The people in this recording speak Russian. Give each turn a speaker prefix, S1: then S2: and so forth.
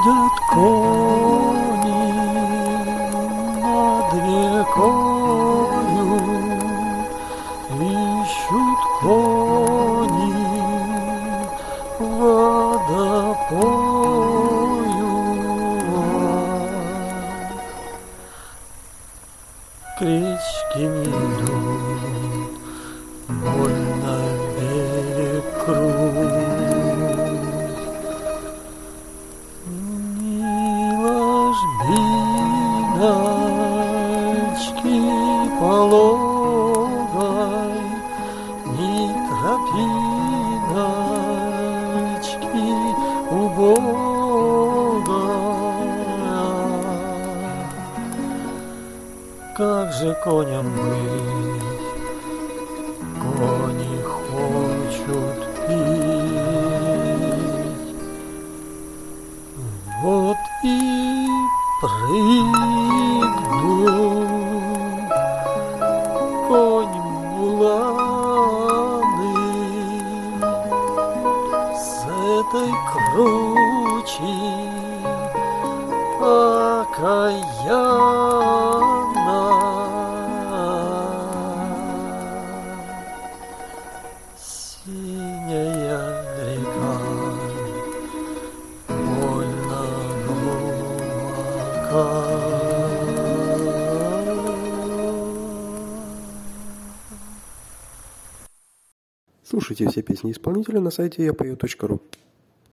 S1: Ходят кони над рекою, ищут кони водопою. К речке не идут, больно берег крут. Ни ложбиночки пологой, ни тропиночки убогой. Как же коням быть? Кони хочут пить. Вот и прыгнул конь в буланы с этой кручи окаянно. Синяя река больно глубока.
S2: Слушайте все песни исполнителя на сайте yapою.ru.